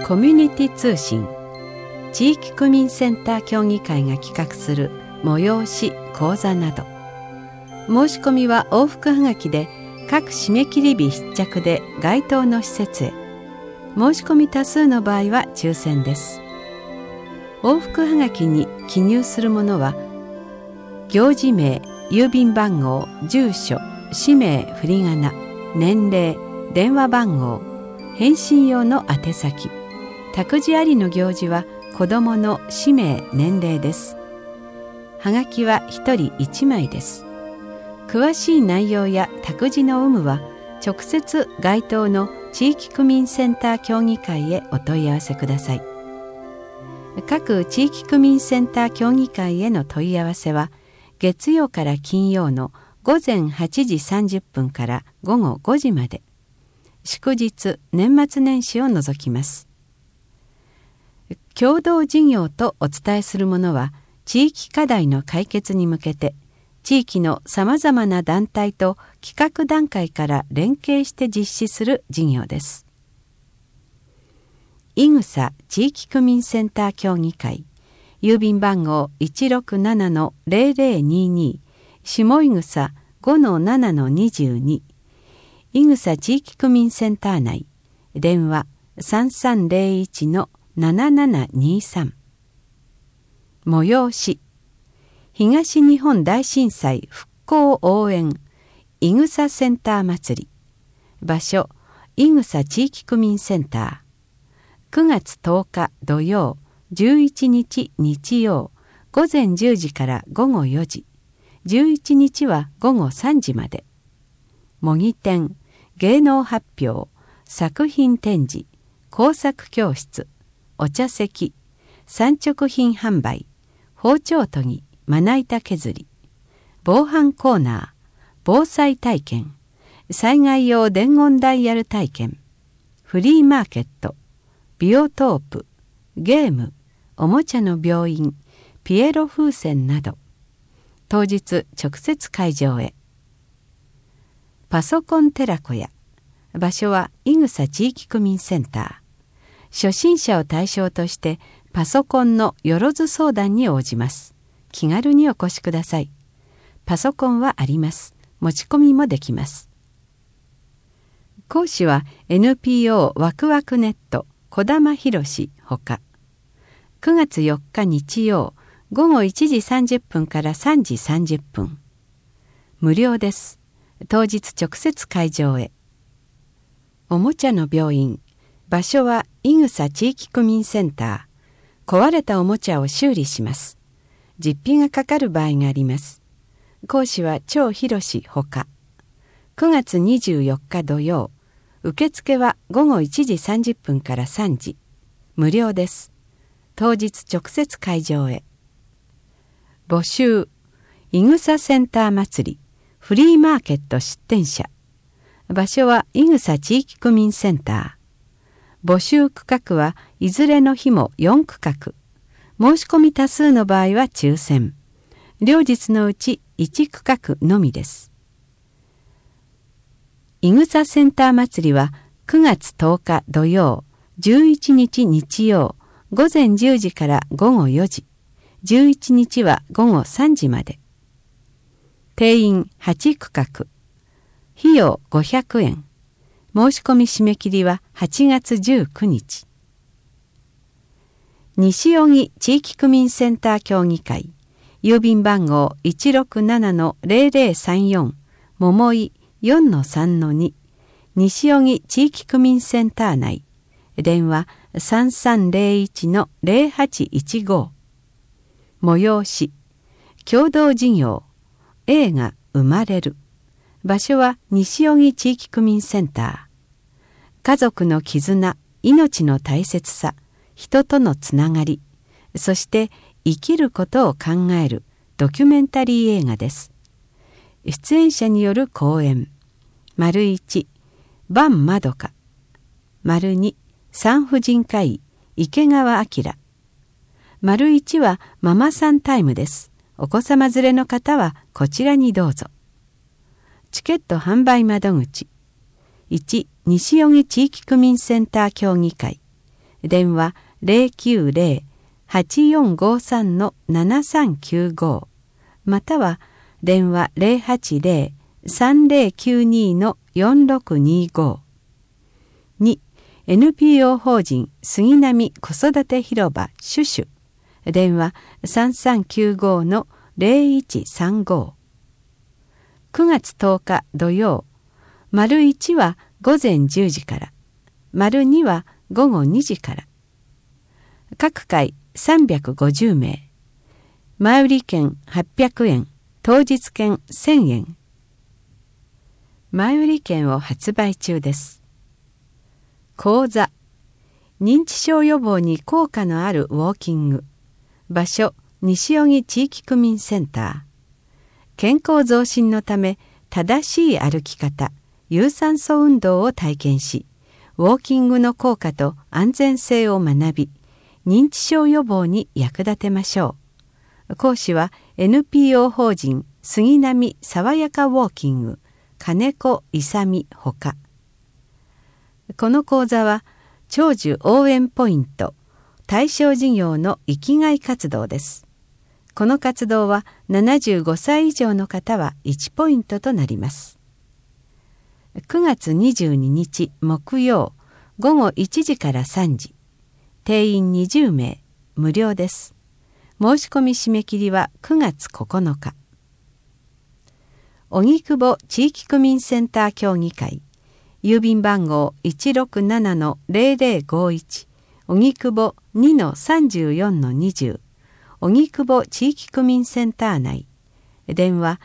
コミュニティ通信地域区民センター協議会が企画する催し講座など、申し込みは往復はがきで各締め切り日必着で該当の施設へ。申し込み多数の場合は抽選です。往復はがきに記入するものは行事名、郵便番号、住所、氏名、振り仮名、年齢、電話番号、返信用の宛先、託児ありの行事は子どもの氏名、年齢です。はがきは1人1枚です。詳しい内容や託児の有無は直接該当の地域区民センター協議会へお問い合わせください。各地域区民センター協議会への問い合わせは月曜から金曜の午前8時30分から午後5時まで。祝日、年末年始を除きます。共同事業とお伝えするものは地域課題の解決に向けて地域のさまざまな団体と企画段階から連携して実施する事業です。いぐさ地域区民センター協議会、郵便番号 167-0022 下いぐさ 5-7-22 いぐさ地域区民センター内、電話 3301-7723。催し東日本大震災復興応援いぐさセンター祭り。場所いぐさ地域区民センター。9月10日土曜、11日日曜、午前10時から午後4時、11日は午後3時まで。模擬店、芸能発表、作品展示、工作教室、お茶席、産直品販売、包丁研ぎ、まな板削り、防犯コーナー、防災体験、災害用伝言ダイヤル体験、フリーマーケット、ビオトープ、ゲーム、おもちゃの病院、ピエロ風船など。当日直接会場へ。パソコン寺子屋。場所はいぐさ地域区民センター。初心者を対象としてパソコンのよろず相談に応じます。気軽にお越しください。パソコンはあります。持ち込みもできます。講師は NPO ワクワクネット児玉博ほか。9月4日日曜午後1時30分から3時30分。無料です。当日直接会場へ。おもちゃの病院。場所はいぐさ地域区民センター。壊れたおもちゃを修理します。実費がかかる場合があります。講師は張博ほか。9月24日土曜。受付は午後1時30分から3時。無料です。当日直接会場へ。募集。いぐさセンター祭り。フリーマーケット出店者。場所はいぐさ地域区民センター。募集区画はいずれの日も4区画。申し込み多数の場合は抽選。両日のうち1区画のみです。いぐさセンター祭りは9月10日土曜、11日日曜、午前10時から午後4時、11日は午後3時まで。定員8区画。費用500円。申し込み締め切りは8月19日。西荻地域区民センター協議会。郵便番号 167-0034 桃井 4-3-2 西荻地域区民センター内。電話 3301-0815。催し共同事業映画生まれる。場所は西荻地域区民センター。家族の絆、命の大切さ、人とのつながり、そして生きることを考えるドキュメンタリー映画です。出演者による講演。1、伴まどか。2、産婦人科医、池川明。1はママさんタイムです。お子様連れの方はこちらにどうぞ。チケット販売窓口。1、西荻地域区民センター協議会。 電話090-8453-7395または電話080-3092-4625 2. NPO 法人杉並子育て広場シュシュ電話3395-0135 9月10日土曜丸1は午前10時から丸2は午後2時から各回350名前売り券800円当日券1000円前売り券を発売中です。講座認知症予防に効果のあるウォーキング場所西荻地域区民センター健康増進のため正しい歩き方有酸素運動を体験しウォーキングの効果と安全性を学び認知症予防に役立てましょう。講師は NPO 法人杉並爽やかウォーキング金子勇ほか。この講座は長寿応援ポイント対象事業の生きがい活動です。この活動は75歳以上の方は1ポイントとなります。9月22日木曜午後1時から3時定員20名無料です。申し込み締め切りは9月9日。荻窪地域区民センター協議会郵便番号 167-0051 荻窪 2-34-20 荻窪地域区民センター内電話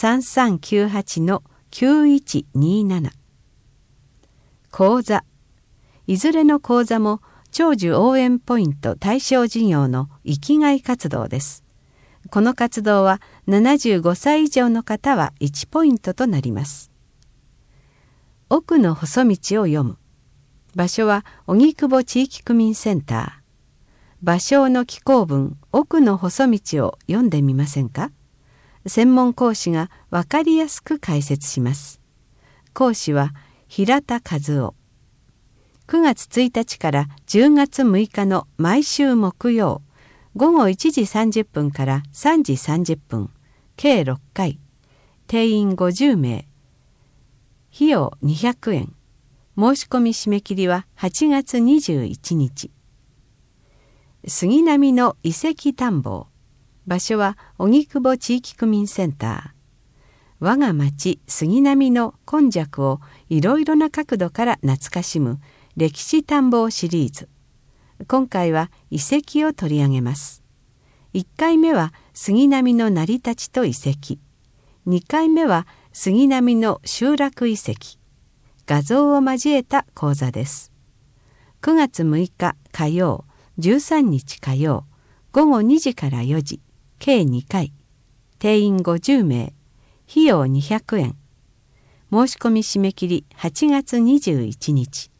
3398-9127 講座いずれの講座も長寿応援ポイント対象事業の生きがい活動です。この活動は75歳以上の方は1ポイントとなります。奥の細道を読む場所は荻窪地域区民センター芭蕉の紀行文奥の細道を読んでみませんか。専門講師が分かりやすく解説します。講師は平田和夫。9月1日から10月6日の毎週木曜午後1時30分から3時30分計6回定員50名費用200円申し込み締め切りは8月21日杉並の遺跡探訪場所は荻窪地域区民センター我が町杉並の今昔をいろいろな角度から懐かしむ歴史探訪シリーズ今回は遺跡を取り上げます。1回目は杉並の成り立ちと遺跡2回目は杉並の集落遺跡画像を交えた講座です。9月6日火曜13日火曜午後2時から4時計2回定員50名費用200円申し込み締め切り8月21日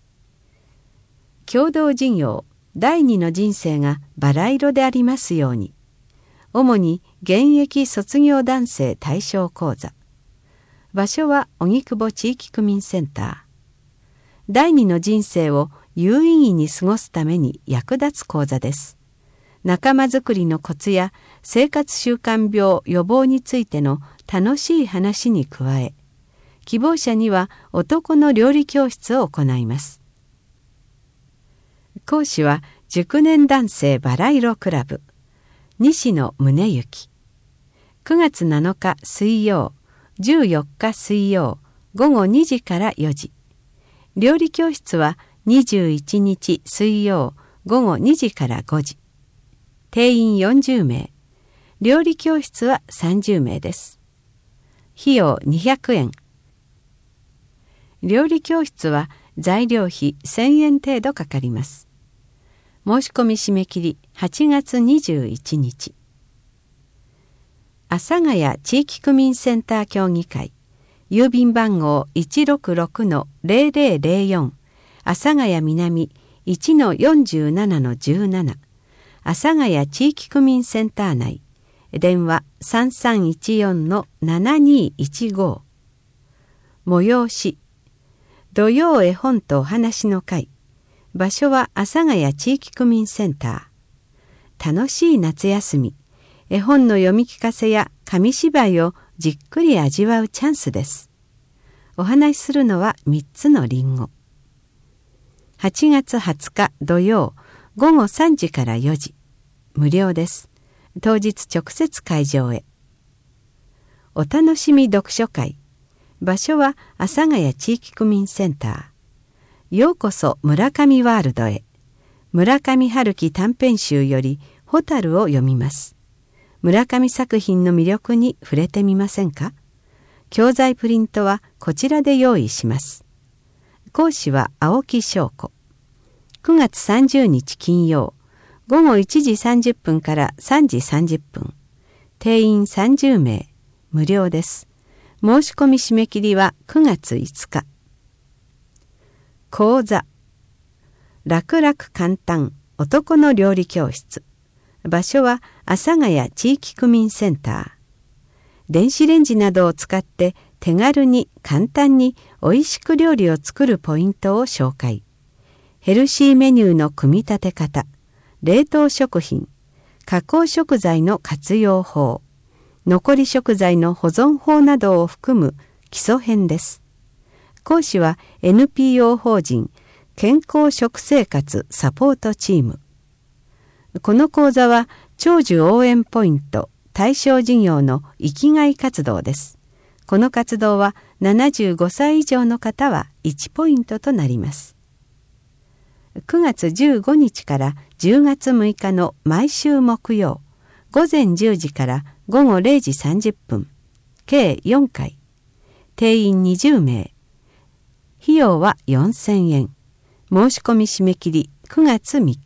共同事業第二の人生がバラ色でありますように主に現役卒業男性対象講座場所は荻窪地域区民センター第二の人生を有意義に過ごすために役立つ講座です。仲間づくりのコツや生活習慣病予防についての楽しい話に加え希望者には男の料理教室を行います。講師は熟年男性バラ色クラブ西野宗行9月7日水曜14日水曜午後2時から4時料理教室は21日水曜午後2時から5時定員40名料理教室は30名です。費用200円料理教室は材料費1000円程度かかります。申し込み締め切り8月21日阿佐ヶ谷地域区民センター協議会郵便番号 166-0004 阿佐ヶ谷南 1-47-17 阿佐ヶ谷地域区民センター内電話 3314-7215 催し土曜絵本とお話の会場所は阿佐ヶ谷地域区民センター。楽しい夏休み、絵本の読み聞かせや紙芝居をじっくり味わうチャンスです。お話しするのは3つのりんご。8月20日土曜午後3時から4時。無料です。当日直接会場へ。お楽しみ読書会。場所は阿佐ヶ谷地域区民センター。ようこそ村上ワールドへ。村上春樹短編集よりホタルを読みます。村上作品の魅力に触れてみませんか？教材プリントはこちらで用意します。講師は青木翔子。9月30日金曜、午後1時30分から3時30分。定員30名、無料です。申し込み締め切りは9月5日。講座。楽々簡単男の料理教室。場所は阿佐ヶ谷地域区民センター。電子レンジなどを使って手軽に簡単においしく料理を作るポイントを紹介。ヘルシーメニューの組み立て方、冷凍食品、加工食材の活用法、残り食材の保存法などを含む基礎編です。講師は NPO 法人健康食生活サポートチーム。この講座は長寿応援ポイント対象事業の生きがい活動です。この活動は75歳以上の方は1ポイントとなります。9月15日から10月6日の毎週木曜、午前10時から午後0時30分、計4回。定員20名。費用は4000円。申し込み締め切り9月3日。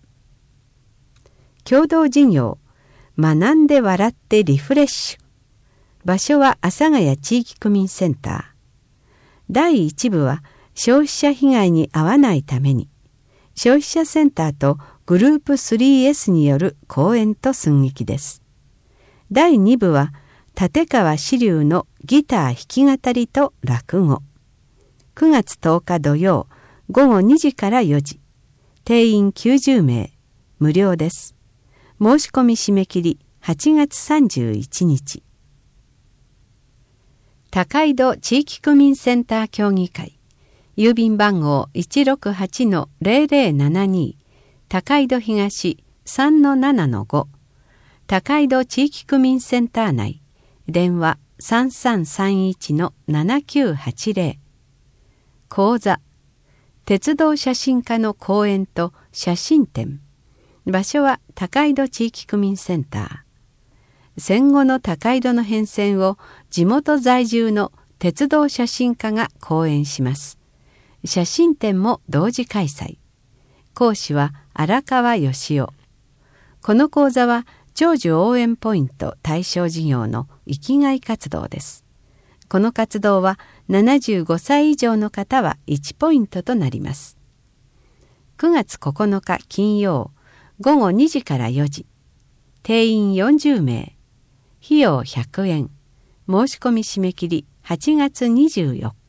共同事業、学んで笑ってリフレッシュ。場所は阿佐ヶ谷地域区民センター。第1部は消費者被害に遭わないために、消費者センターとグループ 3S による講演と寸劇です。第2部は立川志龍のギター弾き語りと落語。9月10日土曜午後2時から4時。定員90名。無料です。申し込み締め切り8月31日。高井戸地域区民センター協議会。郵便番号 168-0072 高井戸東 3-7-5 高井戸地域区民センター内。電話 3331-7980。講座。鉄道写真家の講演と写真展。場所は高井戸地域区民センター。戦後の高井戸の変遷を地元在住の鉄道写真家が講演します。写真展も同時開催。講師は荒川義雄。この講座は長寿応援ポイント対象事業の生きがい活動です。この活動は75歳以上の方は1ポイントとなります。9月9日金曜午後2時から4時。定員40名。費用100円。申し込み締め切り8月24日。